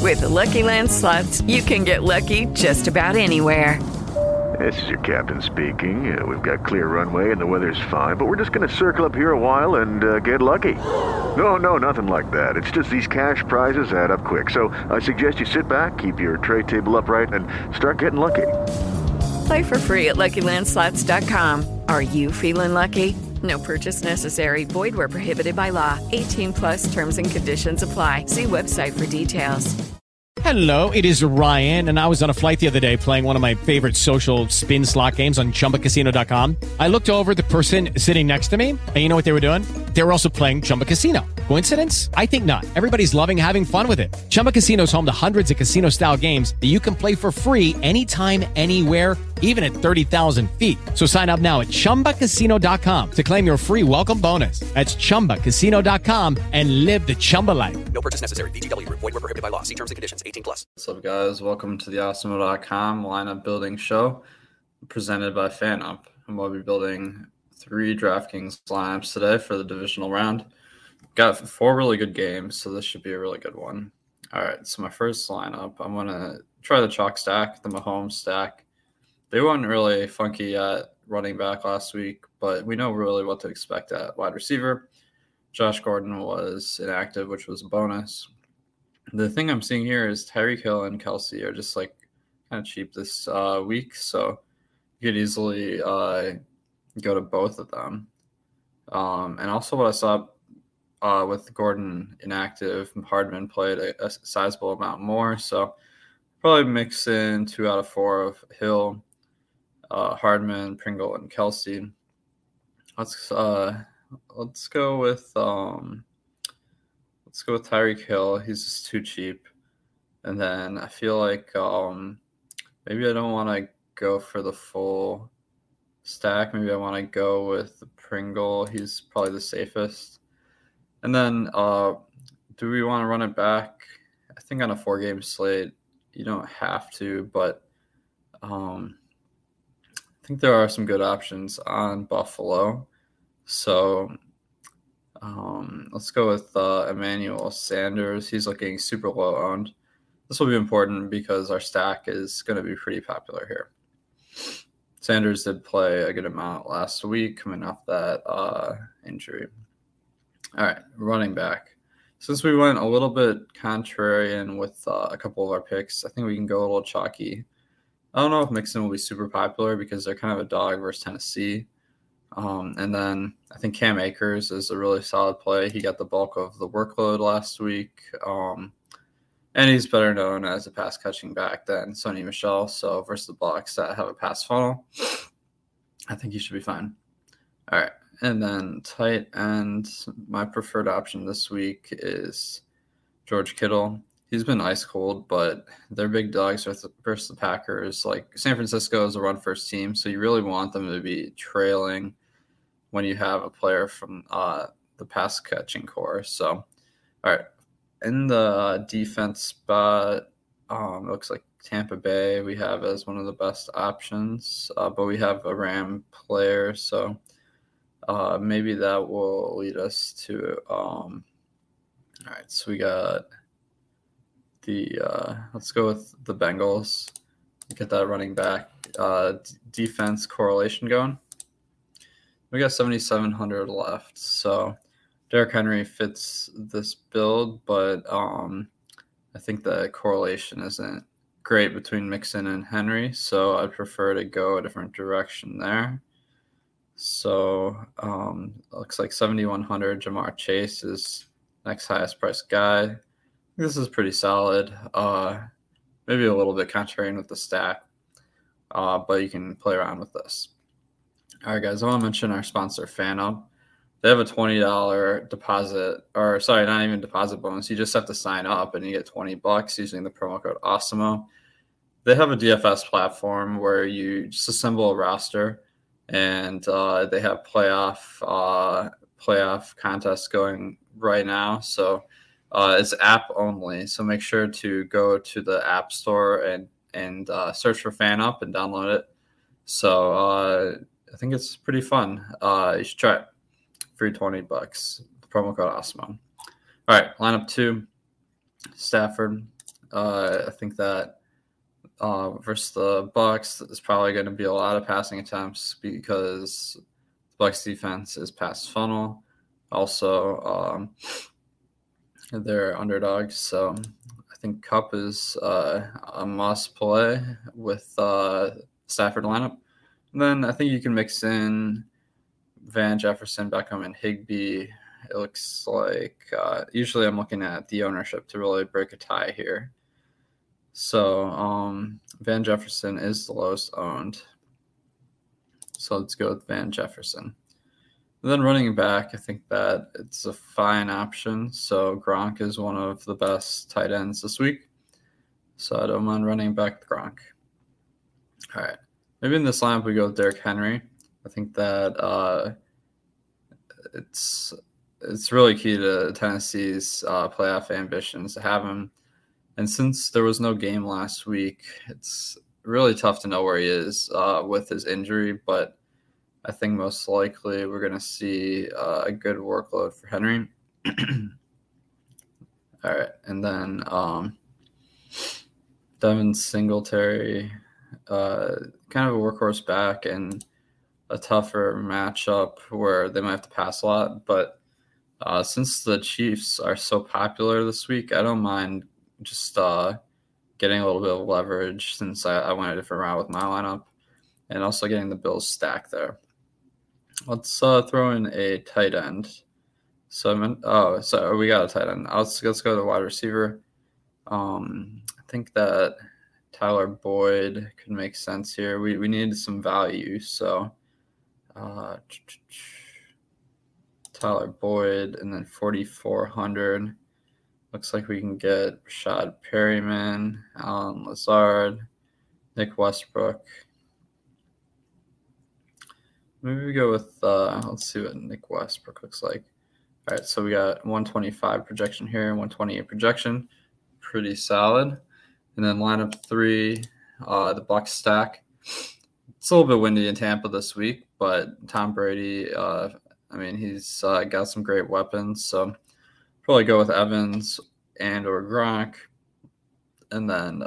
With the Lucky Land Slots, you can get lucky just about anywhere. This is your captain speaking. We've got clear runway and the weather's fine, but we're just going to circle up here a while and get lucky. No, nothing like that. It's just these cash prizes add up quick. So I suggest you sit back, keep your tray table upright, and start getting lucky. Play for free at LuckyLandSlots.com. Are you feeling lucky? No purchase necessary. Void where prohibited by law. 18 plus terms and conditions apply. See website for details. Hello, it is Ryan, and I was on a flight the other day playing one of my favorite social spin slot games on ChumbaCasino.com. I looked over at the person sitting next to me, and you know what they were doing? They were also playing Chumba Casino. Coincidence? I think not. Everybody's loving having fun with it. Chumba Casino is home to hundreds of casino-style games that you can play for free anytime, anywhere, even at 30,000 feet. So sign up now at ChumbaCasino.com to claim your free welcome bonus. That's ChumbaCasino.com and live the Chumba life. No purchase necessary. VGW. Void where prohibited by law. See terms and conditions. 18 plus. What's up, guys? Welcome to the Awesemo.com lineup building show presented by FanUp. And we'll be building 3 DraftKings lineups today for the divisional round. Got 4 really good games, so this should be a really good one. All right, so my first lineup, I'm going to try the chalk stack, the Mahomes stack. They weren't really funky at running back last week, but we know really what to expect at wide receiver. Josh Gordon was inactive, which was a bonus. The thing I'm seeing here is Tyreek Hill and Kelsey are just like kind of cheap this week, so you could easily go to both of them. And also what I saw with Gordon inactive, Hardman played a sizable amount more, so probably mix in 2 out of 4 of Hill, Hardman, Pringle, and Kelsey. Let's go with Tyreek Hill. He's just too cheap. And then I feel like maybe I don't want to go for the full stack. Maybe I want to go with the Pringle. He's probably the safest. And then do we want to run it back? I think on a 4-game slate, you don't have to, but I think there are some good options on Buffalo. So let's go with Emmanuel Sanders. He's looking super low owned. This will be important because our stack is going to be pretty popular here. Sanders did play a good amount last week coming off that injury. All right, running back. Since we went a little bit contrarian with a couple of our picks, I think we can go a little chalky. I don't know if Mixon will be super popular because they're kind of a dog versus Tennessee. And then I think Cam Akers is a really solid play. He got the bulk of the workload last week. And he's better known as a pass catching back than Sony Michel. So versus the blocks that have a pass funnel, I think he should be fine. All right. And then tight end, my preferred option this week is George Kittle. He's been ice cold, but they're big dogs versus the Packers. Like San Francisco is a run first team, so you really want them to be trailing when you have a player from the pass catching core. So, all right, in the defense spot, it looks like Tampa Bay we have as one of the best options, but we have a Ram player, so maybe that will lead us to. All right, so we got. Let's go with the Bengals. Get that running back defense correlation going. We got 7,700 left, so Derrick Henry fits this build, but I think the correlation isn't great between Mixon and Henry, so I'd prefer to go a different direction there. So looks like 7,100. Jamar Chase is next highest priced guy. This is pretty solid. Maybe a little bit contrarian with the stack, but you can play around with this. All right, guys, I want to mention our sponsor, FanUp. They have a $20 deposit, or sorry, not even deposit bonus. You just have to sign up and you get $20 using the promo code AWESEMO. They have a DFS platform where you just assemble a roster, and they have playoff contests going right now. So it's app only. So make sure to go to the App Store and search for FanUp and download it. So I think it's pretty fun. You should try it. Free $20. Promo code AWESEMO. All right, lineup 2. Stafford. I think that versus the Bucks, there's probably going to be a lot of passing attempts because the Bucks defense is pass funnel. Also, they're underdogs, so I think Kupp is a must play with Stafford lineup. And then I think you can mix in Van Jefferson, Beckham, and Higbee. It looks like usually I'm looking at the ownership to really break a tie here. So Van Jefferson is the lowest owned. So let's go with Van Jefferson. And then running back, I think that it's a fine option. So Gronk is one of the best tight ends this week. So I don't mind running back Gronk. All right. Maybe in this lineup we go with Derrick Henry. I think that it's really key to Tennessee's playoff ambitions to have him. And since there was no game last week, it's really tough to know where he is with his injury. But I think most likely we're going to see a good workload for Henry. All right. And then Devin Singletary, kind of a workhorse back and a tougher matchup where they might have to pass a lot. But since the Chiefs are so popular this week, I don't mind just getting a little bit of leverage since I went a different route with my lineup and also getting the Bills stack there. Let's throw in a tight end. So we got a tight end. Let's go to the wide receiver. I think that Tyler Boyd could make sense here. We need some value, so Tyler Boyd, and then 4,400. Looks like we can get Rashad Perryman, Alan Lazard, Nick Westbrook. Maybe we go with, let's see what Nick Westbrook looks like. All right, so we got 125 projection here, 128 projection. Pretty solid. And then lineup 3, the Bucs stack. It's a little bit windy in Tampa this week, but Tom Brady, he's got some great weapons. So probably go with Evans and or Gronk. And then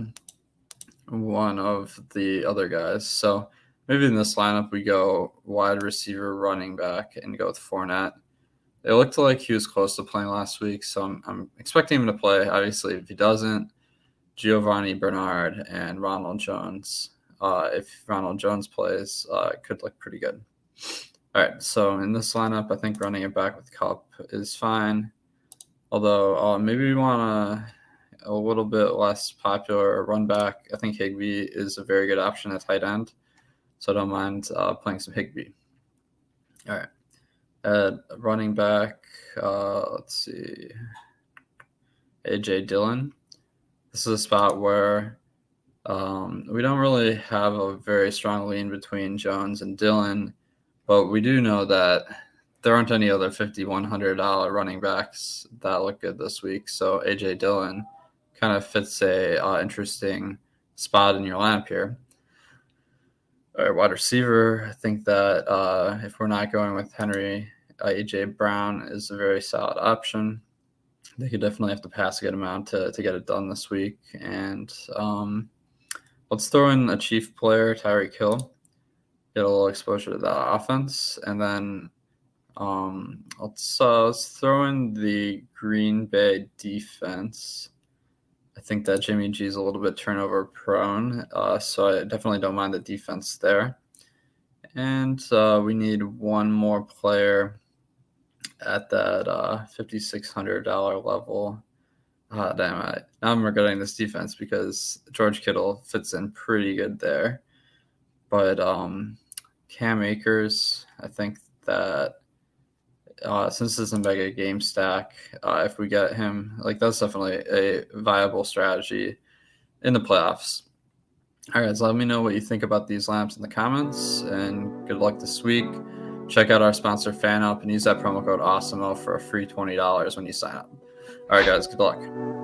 one of the other guys. So maybe in this lineup we go wide receiver, running back, and go with Fournette. It looked like he was close to playing last week, so I'm expecting him to play. Obviously, if he doesn't, Giovanni Bernard and Ronald Jones. If Ronald Jones plays, it could look pretty good. All right, so in this lineup, I think running it back with Kupp is fine. Although maybe we want a little bit less popular run back. I think Higbee is a very good option at tight end, so I don't mind playing some Higbee. All right. At running back, let's see, A.J. Dillon. This is a spot where we don't really have a very strong lean between Jones and Dillon, but we do know that there aren't any other $5,100 running backs that look good this week. So A.J. Dillon kind of fits a interesting spot in your lineup here. All right, wide receiver, I think that if we're not going with Henry, A.J. Brown is a very solid option. They could definitely have to pass a good amount to get it done this week. And let's throw in a Chief player, Tyreek Hill, get a little exposure to that offense. And then let's throw in the Green Bay defense. I think that Jimmy G is a little bit turnover prone, so I definitely don't mind the defense there. And we need one more player at that $5,600 level. Now I'm regretting this defense because George Kittle fits in pretty good there. But Cam Akers, I think that since it's a mega game stack, if we get him, that's definitely a viable strategy in the playoffs. All right, so let me know what you think about these lamps in the comments, and good luck this week. Check out our sponsor, FanUp, and use that promo code AWESEMO for a free $20 when you sign up. All right, guys, good luck.